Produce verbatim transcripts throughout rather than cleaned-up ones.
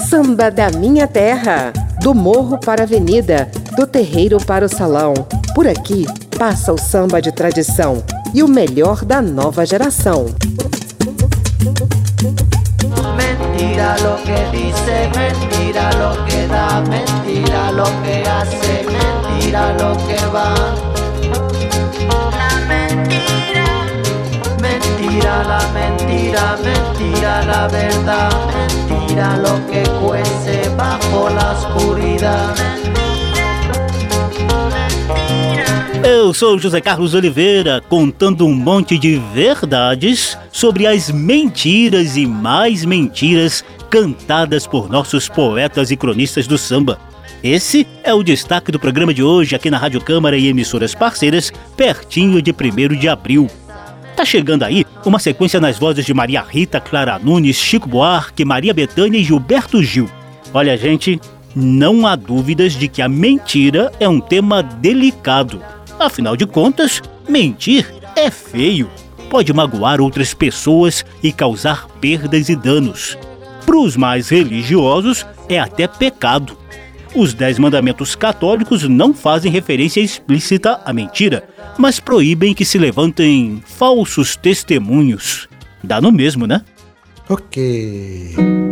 Samba da minha terra, do morro para a avenida, do terreiro para o salão. Por aqui passa o samba de tradição e o melhor da nova geração. Mentira lo que dice, mentira lo que da, mentira lo que hace, mentira lo que va. La mentira, mentira la mentira, mentira la verdad, mentira lo que cuece bajo la oscuridad. Eu sou José Carlos Oliveira, contando um monte de verdades sobre as mentiras e mais mentiras cantadas por nossos poetas e cronistas do samba. Esse é o destaque do programa de hoje aqui na Rádio Câmara e emissoras parceiras, pertinho de primeiro de abril. Tá chegando aí uma sequência nas vozes de Maria Rita, Clara Nunes, Chico Buarque, Maria Bethânia e Gilberto Gil. Olha, gente, não há dúvidas de que a mentira é um tema delicado. Afinal de contas, mentir é feio. Pode magoar outras pessoas e causar perdas e danos. Para os mais religiosos, é até pecado. Os Dez Mandamentos católicos não fazem referência explícita à mentira, mas proíbem que se levantem falsos testemunhos. Dá no mesmo, né? Ok.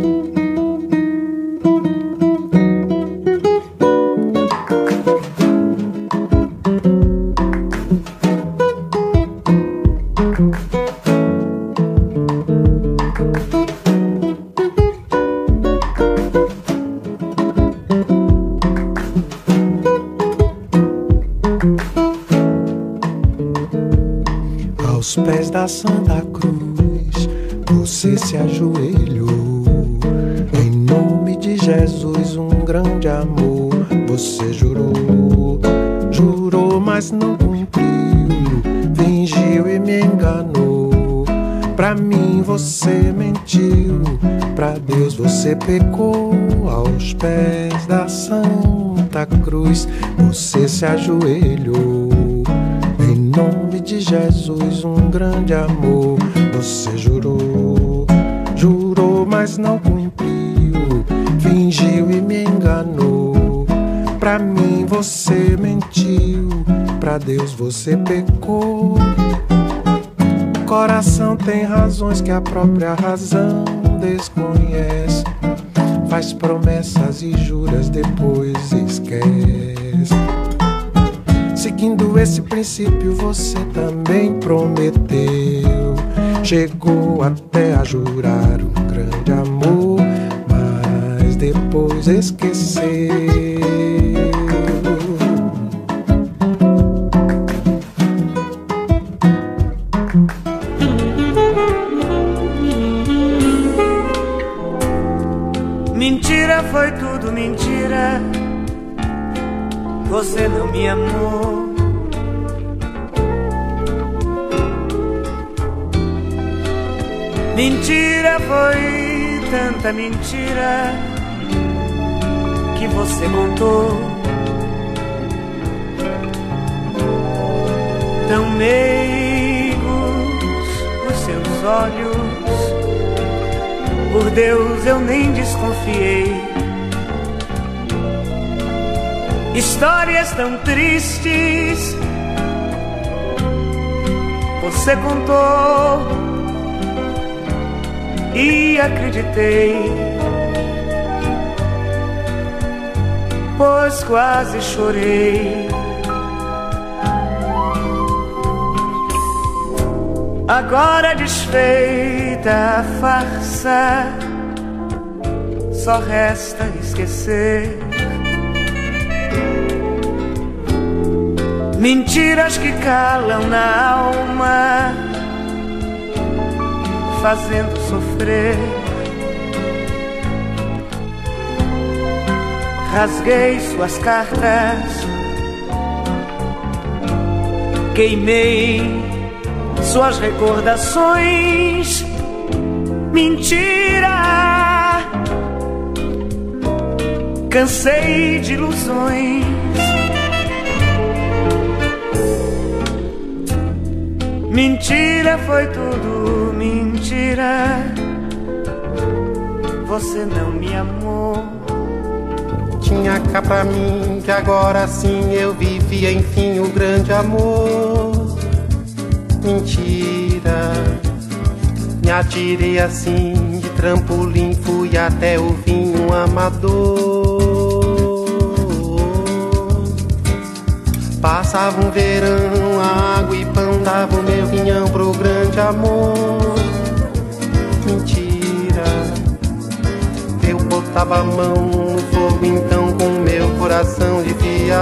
Aos pés da Santa Cruz, você se ajoelhou. Em nome de Jesus, um grande amor você jurou. Jurou, mas não cumpriu, fingiu e me enganou. Pra mim você mentiu, pra Deus você pecou. Aos pés da Santa Cruz, você se ajoelhou. Em nome de Jesus, um grande amor você jurou. Jurou, mas não cumpriu, fingiu e me enganou. Pra mim você mentiu, pra Deus você pecou. O coração tem razões que a própria razão desconhece. Faz promessas e juras, depois esquece. Seguindo esse princípio você também prometeu. Chegou até a jurar um grande amor, mas depois esqueceu. Mentira, foi tudo mentira. Você não me amou. Mentira, foi tanta mentira que você contou. Tão meigos os seus olhos, por Deus eu nem desconfiei. Histórias tão tristes você contou e acreditei, pois quase chorei. Agora desfeita a farsa, só resta esquecer. Mentiras que calam na alma, fazendo sofrer. Rasguei suas cartas, queimei suas recordações. Mentira, cansei de ilusões. Mentira, foi tudo mentira. você não me amou. Tinha cá pra mim que agora sim eu vivia enfim o grande amor. Mentira, me atirei assim de trampolim, fui até o fim um amador. Passava um verão, água e pão, dava o meu pinhão pro grande amor. Mentira, eu botava a mão no fogo então com meu coração de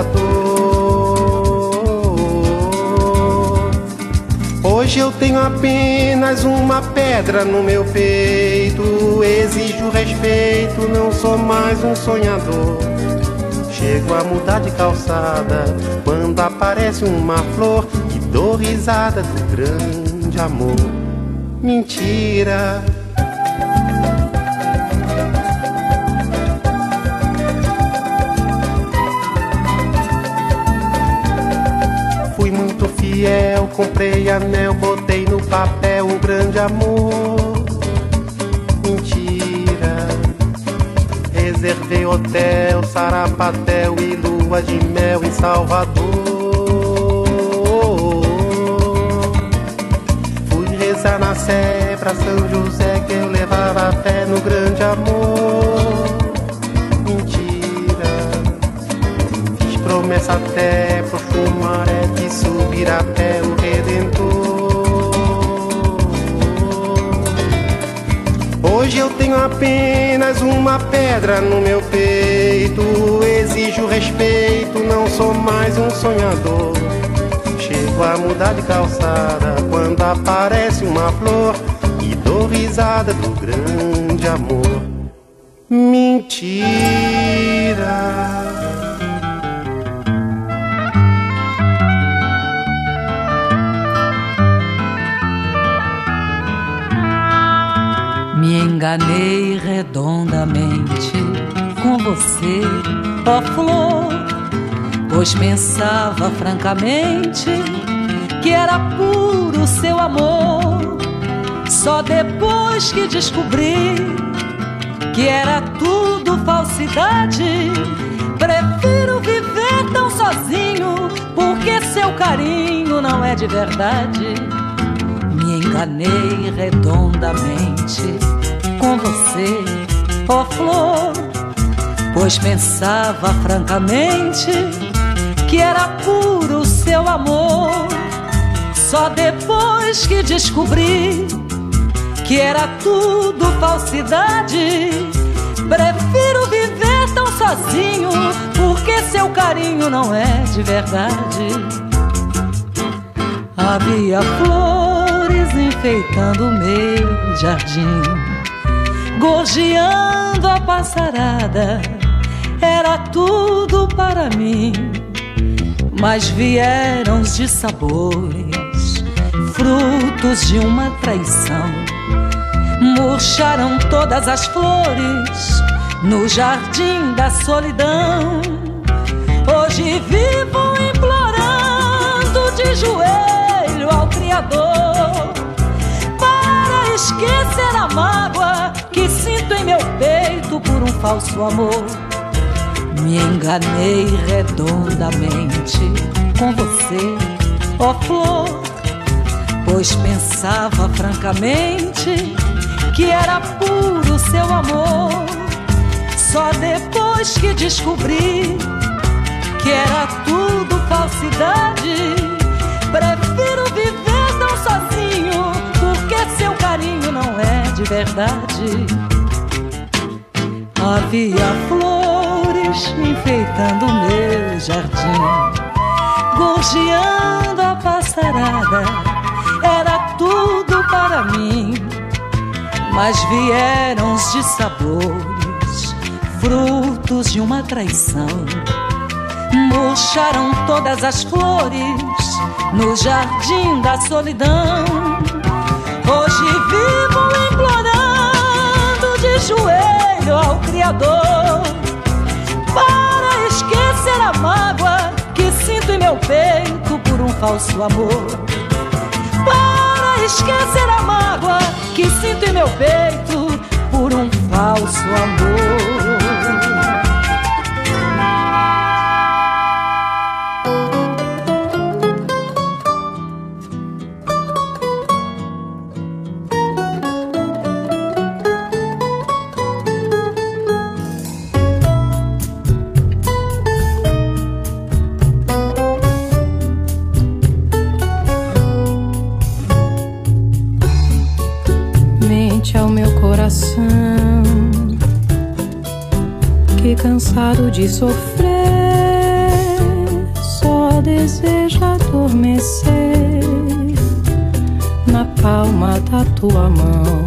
fiador. Hoje eu tenho apenas uma pedra no meu peito, exijo respeito, não sou mais um sonhador. Chego a mudar de calçada quando aparece uma flor e dou risada do grande amor. Mentira, fui muito fiel, comprei anel, botei no papel um grande amor. Mentira, reservei hotel, sarapatel e lua de mel em Salvador. Fui rezar na Sé pra São José que eu levava fé no grande amor. Mentira, fiz promessa até pro Chumaré que subir até o Redentor. Hoje eu tenho apenas uma pedra no meu peito, exijo respeito, não sou mais um sonhador. Chego a mudar de calçada quando aparece uma flor e dou risada do grande amor. Mentira. Me enganei redondamente com você, ó flor, pois pensava francamente que era puro seu amor. Só depois que descobri que era tudo falsidade, prefiro viver tão sozinho, porque seu carinho não é de verdade. Me enganei redondamente com você, ó flor, pois pensava francamente que era puro seu amor. Só depois que descobri que era tudo falsidade, prefiro viver tão sozinho, porque seu carinho não é de verdade. Havia flores enfeitando o meu jardim, gorjeando a passarada, era tudo para mim. Mas vieram os dissabores, frutos de uma traição, murcharam todas as flores no jardim da solidão. Hoje vivo implorando de joelho ao Criador para esquecer a mágoa que sinto em meu peito por um falso amor. Me enganei redondamente com você, ó flor, pois pensava francamente que era puro seu amor. Só depois que descobri que era tudo falsidade, prefiro viver tão sozinho, porque seu carinho não é de verdade. Havia flores enfeitando o meu jardim, gorjeando a passarada, era tudo para mim. Mas vieram os dissabores, frutos de uma traição, murcharam todas as flores no jardim da solidão. Hoje vivo implorando de joelho ao Criador para esquecer a mágoa que sinto em meu peito por um falso amor. Para esquecer a mágoa que sinto em meu peito por um falso falso amor. Ao meu coração, que cansado de sofrer, só deseja adormecer na palma da tua mão.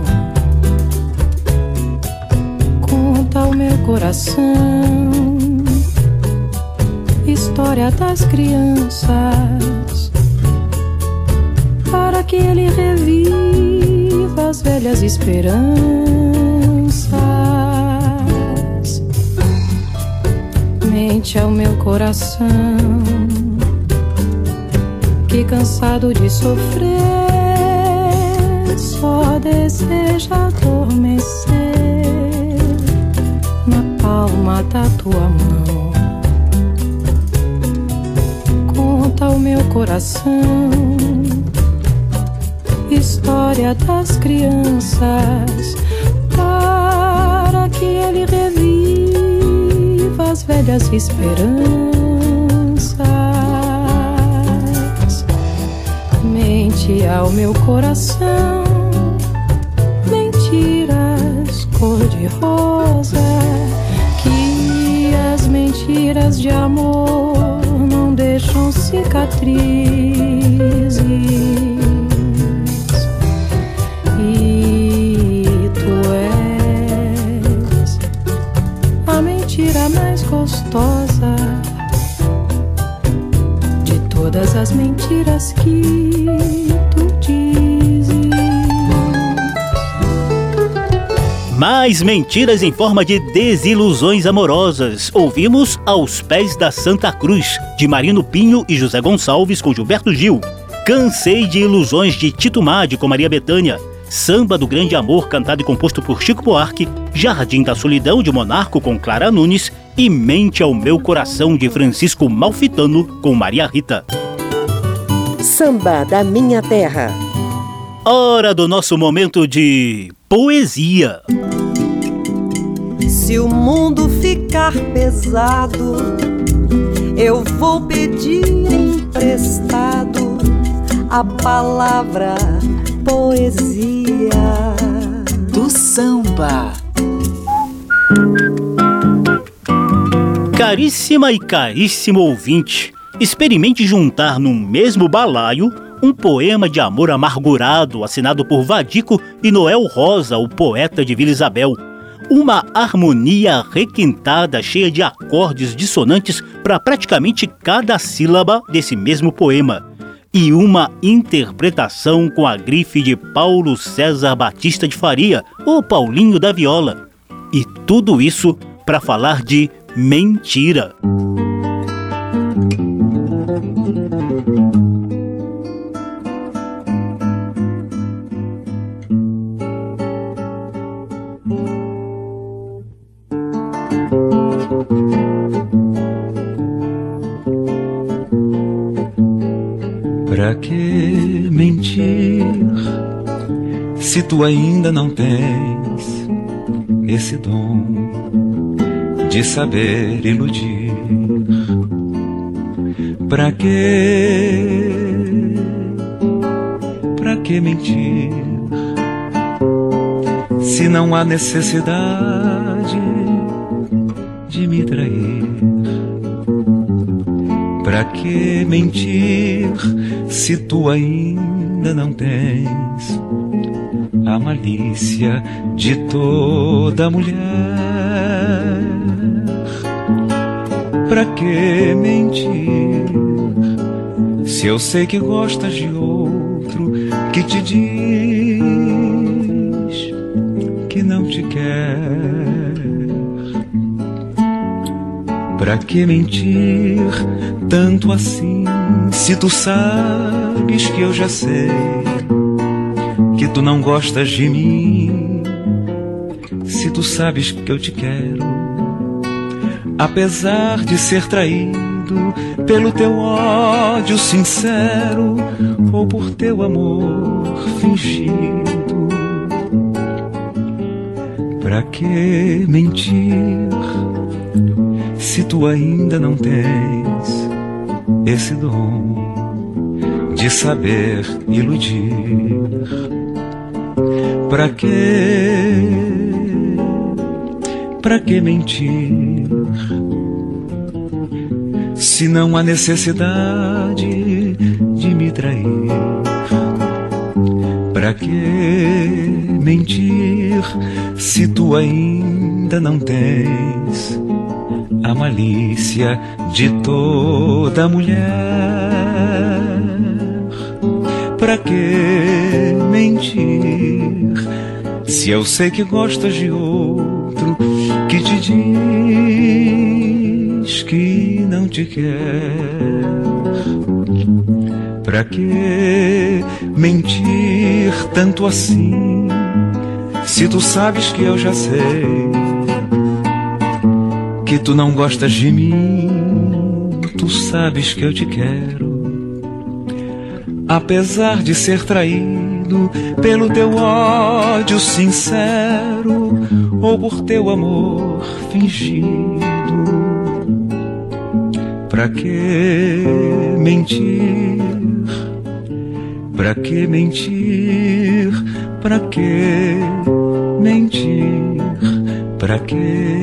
Conta ao meu coração história das crianças, para que ele reviva as velhas esperanças. Mente ao meu coração, que cansado de sofrer, só deseja adormecer na palma da tua mão. Conta ao meu coração história das crianças, para que ele reviva as velhas esperanças. Mente ao meu coração, mentiras cor-de-rosa, que as mentiras de amor não deixam cicatrizes. Mais gostosa de todas as mentiras que tu dizes. Mais mentiras em forma de desilusões amorosas. Ouvimos Aos Pés da Santa Cruz, de Marino Pinho e José Gonçalves, com Gilberto Gil. Cansei de Ilusões, de Tito Madi, com Maria Bethânia. Samba do Grande Amor, cantado e composto por Chico Buarque. Jardim da Solidão, de Monarco, com Clara Nunes. E Mente ao Meu Coração, de Francisco Malfitano, com Maria Rita. Samba da Minha Terra. Hora do nosso momento de poesia. Se o mundo ficar pesado, eu vou pedir emprestado a palavra poesia do samba. Caríssima e caríssimo ouvinte, experimente juntar num mesmo balaio um poema de amor amargurado assinado por Vadico e Noel Rosa, o poeta de Vila Isabel. Uma harmonia requintada, cheia de acordes dissonantes para praticamente cada sílaba desse mesmo poema. E uma interpretação com a grife de Paulo César Batista de Faria, o Paulinho da Viola. E tudo isso para falar de mentira. Pra que mentir se tu ainda não tens esse dom de saber iludir? Pra que, pra que mentir se não há necessidade de me trair? Pra que mentir se tu ainda não tens a malícia de toda mulher? Pra que mentir se eu sei que gostas de outro que te diz que não te quer? Pra que mentir tanto assim se tu sabes que eu já sei que tu não gostas de mim? se tu sabes que eu te quero, apesar de ser traído pelo teu ódio sincero ou por teu amor fingido. Pra que mentir se tu ainda não tens esse dom de saber iludir? Pra que, pra que mentir se não há necessidade de me trair? Pra que mentir se tu ainda não tens a malícia de toda mulher? Pra que mentir se eu sei que gostas de outro que te diz que não te quer? Pra que mentir tanto assim se tu sabes que eu já sei que tu não gostas de mim? Tu sabes que eu te quero, apesar de ser traído pelo teu ódio sincero ou por teu amor fingido. Pra que mentir? Pra que mentir? Pra que mentir? Pra que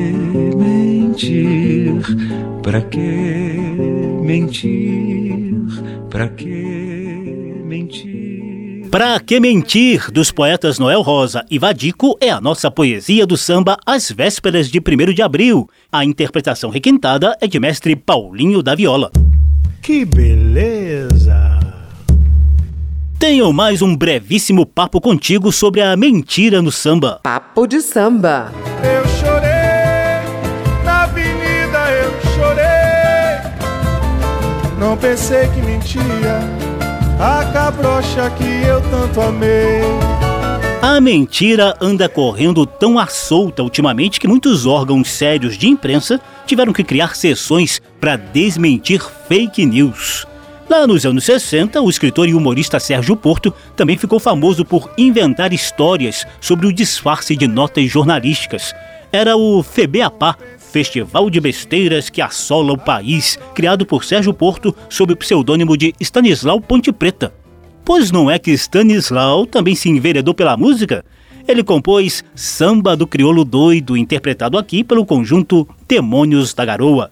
mentir? Pra que mentir? Pra que mentir? Pra que mentir, dos poetas Noel Rosa e Vadico, é a nossa poesia do samba às vésperas de primeiro de abril. A interpretação requintada é de mestre Paulinho da Viola. Que beleza! Tenho mais um brevíssimo papo contigo sobre a mentira no samba. Papo de samba. Eu chorei, na avenida eu chorei. Não pensei que mentia a cabrocha que eu tanto amei. A mentira anda correndo tão à solta ultimamente que muitos órgãos sérios de imprensa tiveram que criar sessões para desmentir fake news. Lá nos anos sessenta, o escritor e humorista Sérgio Porto também ficou famoso por inventar histórias sobre o disfarce de notas jornalísticas. Era o FEBEAPA, Festival de Besteiras que Assola o País, criado por Sérgio Porto sob o pseudônimo de Stanislau Ponte Preta. Pois não é que Stanislau também se enveredou pela música? Ele compôs Samba do Crioulo Doido, interpretado aqui pelo conjunto Demônios da Garoa.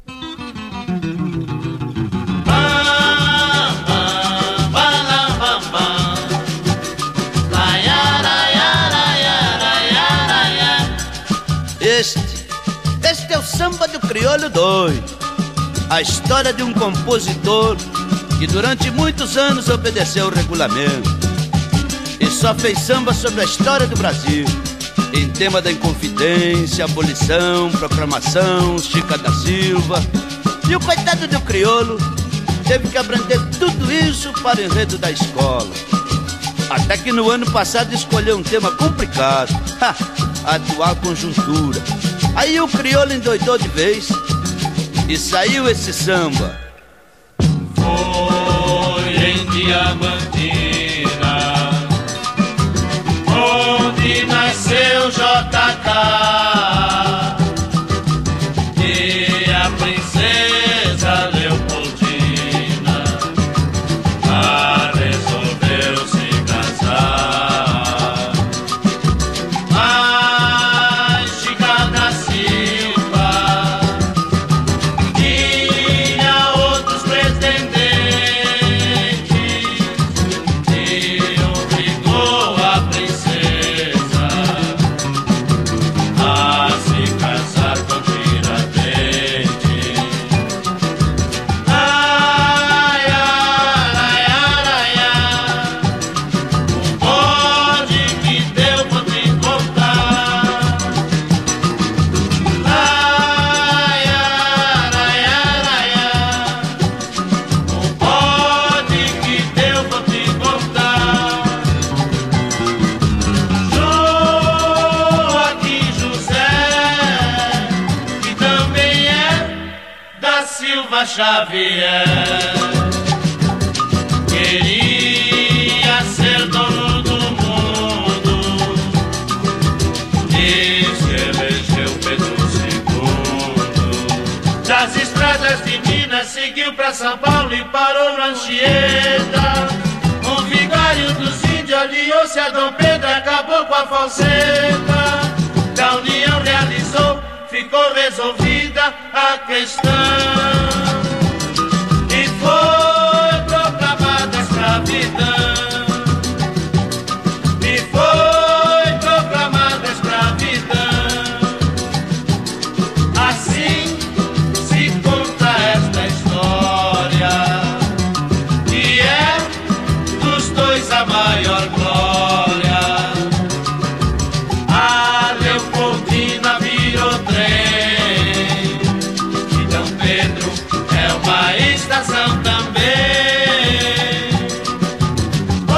Este, este é o Samba do Crioulo Doido, a história de um compositor que durante muitos anos obedeceu o regulamento e só fez samba sobre a história do Brasil, em tema da Inconfidência, abolição, proclamação, Chica da Silva. E o coitado do crioulo teve que aprender tudo isso para o enredo da escola. Até que no ano passado escolheu um tema complicado, ha, a atual conjuntura. Aí o crioulo endoidou de vez e saiu esse samba. Foi em Diamantina, onde nasceu J K, e a princesa Leopoldina a resolveu se casar. Mas Chica da Silva tinha outros pretendentes e obrigou a princesa a Silva Xavier. Queria ser dono do mundo, diz que elegeu Pedro segundo. Das estradas de Minas seguiu pra São Paulo e parou no Anchieta. Um vigário dos índios aliou-se a Dom Pedro, acabou com a falseta. Da união realizou, ficou resolvida a questão. E foi proclamada a escravidão. E foi proclamada a escravidão. Assim se conta esta história, que é dos dois a maior glória. A Leopoldina virou trem, e Dom Pedro é uma estação também. Oh,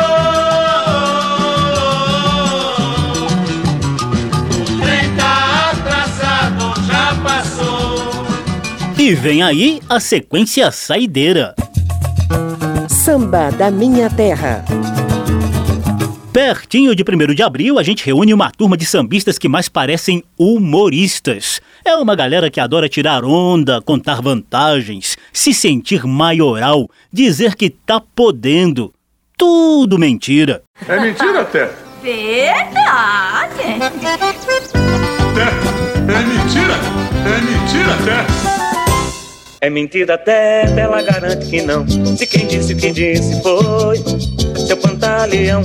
oh, oh, oh. O trem tá atrasado, já passou. E vem aí a sequência saideira. Samba da Minha Terra. Pertinho de primeiro de abril, a gente reúne uma turma de sambistas que mais parecem humoristas. É uma galera que adora tirar onda, contar vantagens, se sentir maioral, dizer que tá podendo. Tudo mentira. É mentira, Té? Verdade. Té, é mentira? É mentira, Té? É mentira até, ela garante que não. Se quem disse, quem disse foi seu Pantaleão.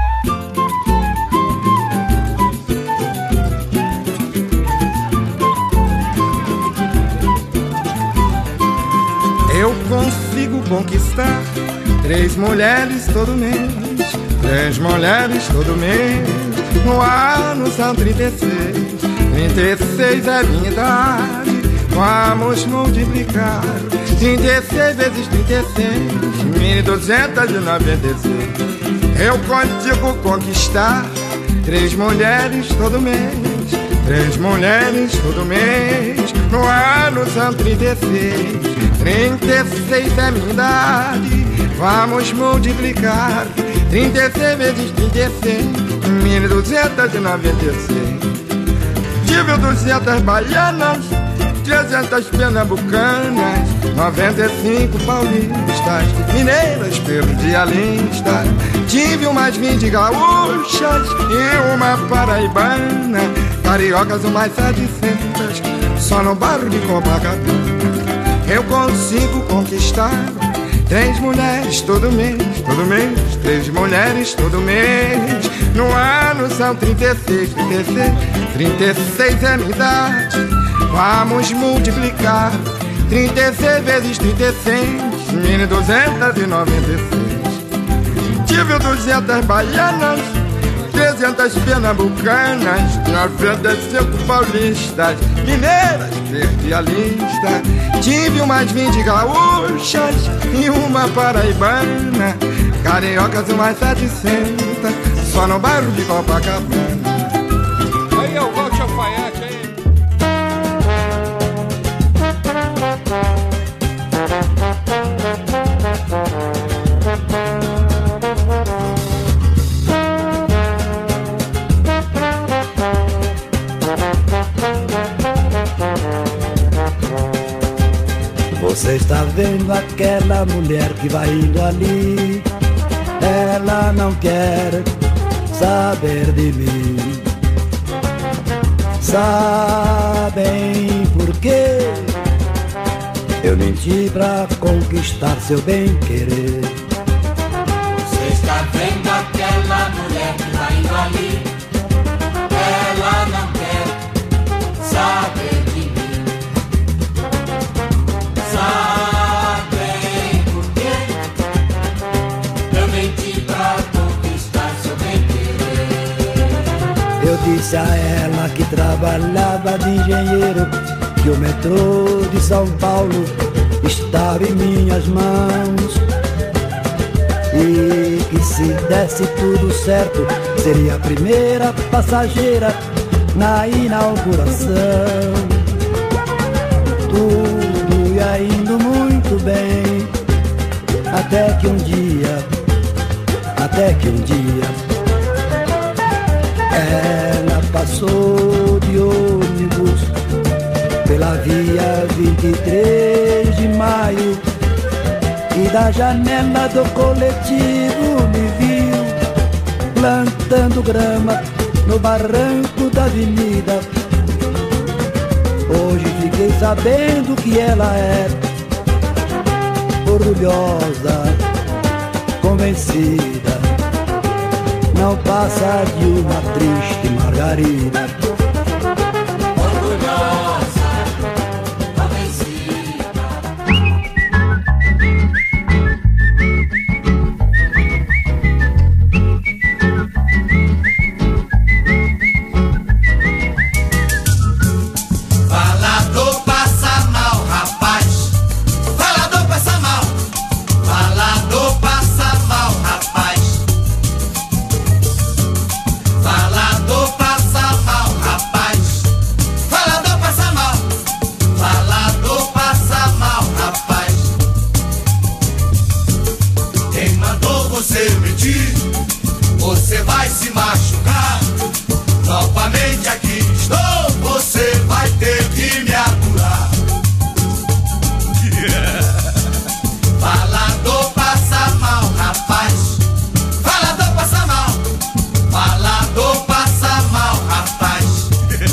Eu consigo conquistar três mulheres todo mês. Três mulheres todo mês. No ano são trinta e seis. Trinta e seis é minha idade. Vamos multiplicar trinta e seis vezes trinta e seis, mil duzentos e noventa e seis. Eu consigo conquistar três mulheres todo mês. Três mulheres todo mês. No ano são trinta e seis. Trinta e seis é minha idade. Vamos multiplicar trinta e seis vezes trinta e seis, mil duzentos e noventa e seis. Tive duzentas baianas, trezentas pernambucanas, noventa e cinco paulistas, mineiras, perdi a lista. Tive umas vinte gaúchas e uma paraibana, cariocas umas setecentas, só no bairro de Copacabana. Eu consigo conquistar três mulheres todo mês, todo mês, três mulheres todo mês. No ano são trinta e seis, trinta e seis, trinta e seis é minha idade. Vamos multiplicar trinta e seis vezes trinta e seis, mil duzentos e noventa e seis. Tive duzentas baianas, trezentas pernambucanas, noventa e cinco paulistas, mineiras, perdi a lista. Tive umas vinte gaúchas e uma paraibana, cariocas umas setecentas, só no bairro de Copacabana. Aí eu vou te alfaiate aí. Você está vendo aquela mulher que vai indo ali? Ela não quer saber de mim. Sabem por quê? Eu menti pra conquistar seu bem-querer. Você está vendo aquela mulher que vai indo ali? Ela não quer saber de mim. Sabem por quê? Eu menti pra conquistar seu bem-querer. Eu disse a ela que trabalhava de engenheiro, que o metrô de São Paulo estava em minhas mãos e que se desse tudo certo seria a primeira passageira na inauguração. Tudo ia estava indo muito bem. Até que um dia, até que um dia, ela passou de ônibus pela via vinte e três de maio e da janela do coletivo me viu plantando grama no barranco da avenida. Hoje fiquei sabendo que ela é orgulhosa, convencida, não passa de uma triste margarida. Orgulhosa, convencida. Falador passa mal, rapaz. Falador passa mal. Falador passa mal, rapaz. Falador passa mal, rapaz. Falador passa mal. Falador passa mal, rapaz. Quem mandou você mentir? Você vai se machucar. Novamente aqui estou, você vai ter que me aturar. Yeah. Falador passa mal, rapaz. Falador passa mal. Falador passa mal, rapaz.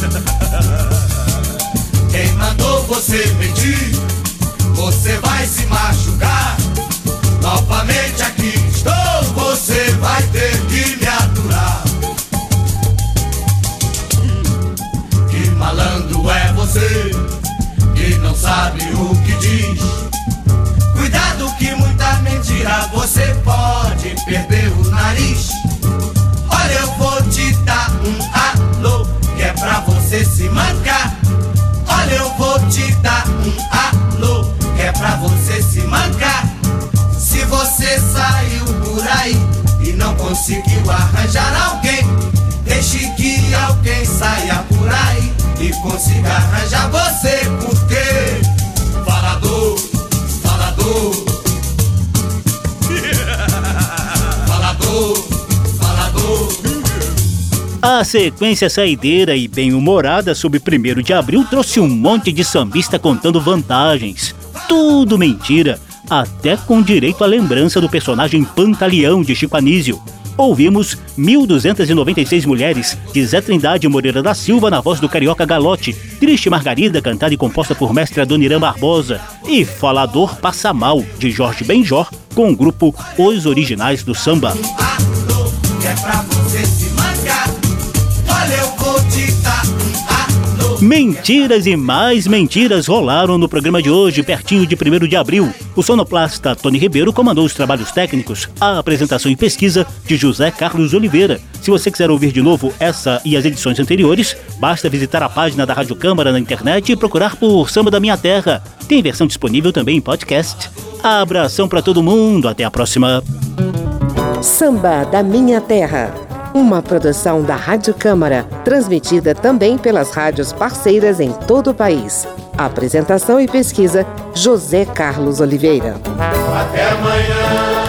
Quem mandou você mentir? Você vai se machucar. Novamente aqui estou, você vai ter que me aturar. Que malandro é você, que não sabe o que diz. Cuidado que muita mentira você pode perder o nariz. Olha, eu vou te dar um alô, que é pra você se mancar. Olha, eu vou te dar um alô, que é pra você se mancar. Se você saiu por aí e não conseguiu arranjar alguém, deixe que alguém saia por aí e consiga arranjar você, porque falador, falador, falador, falador. A sequência saideira e bem-humorada sobre primeiro de abril trouxe um monte de sambista contando vantagens. Tudo mentira, até com direito à lembrança do personagem Pantaleão de Chico Anísio. Ouvimos mil duzentas e noventa e seis Mulheres, de Zé Trindade Moreira da Silva, na voz do carioca Galote, Triste Margarida, cantada e composta por mestre Adoniran Barbosa, e Falador Passa Mal, de Jorge Benjor, com o grupo Os Originais do Samba. Mentiras e mais mentiras rolaram no programa de hoje, pertinho de primeiro de abril. O sonoplasta Tony Ribeiro comandou os trabalhos técnicos, a apresentação e pesquisa de José Carlos Oliveira. Se você quiser ouvir de novo essa e as edições anteriores, basta visitar a página da Rádio Câmara na internet e procurar por Samba da Minha Terra. Tem versão disponível também em podcast. Abração pra todo mundo, até a próxima. Samba da Minha Terra, uma produção da Rádio Câmara, transmitida também pelas rádios parceiras em todo o país. Apresentação e pesquisa, José Carlos Oliveira. Até amanhã.